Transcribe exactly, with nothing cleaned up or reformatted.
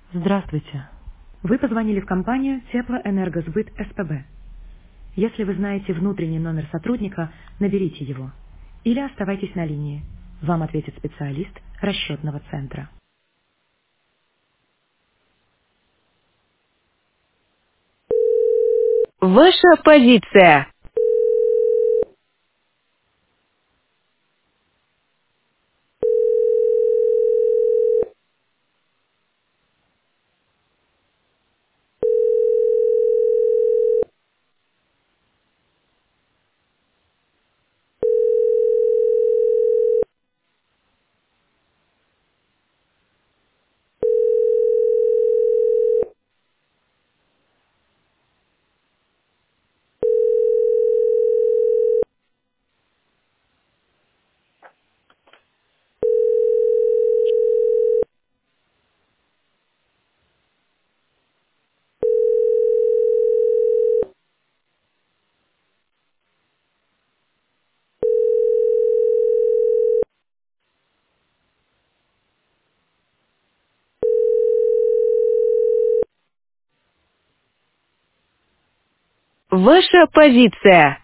Здравствуйте. Вы позвонили в компанию Теплоэнергосбыт СПБ. Если вы знаете внутренний номер сотрудника, наберите его. Или оставайтесь на линии. Вам ответит специалист расчетного центра. Ваша позиция. Ваша позиция.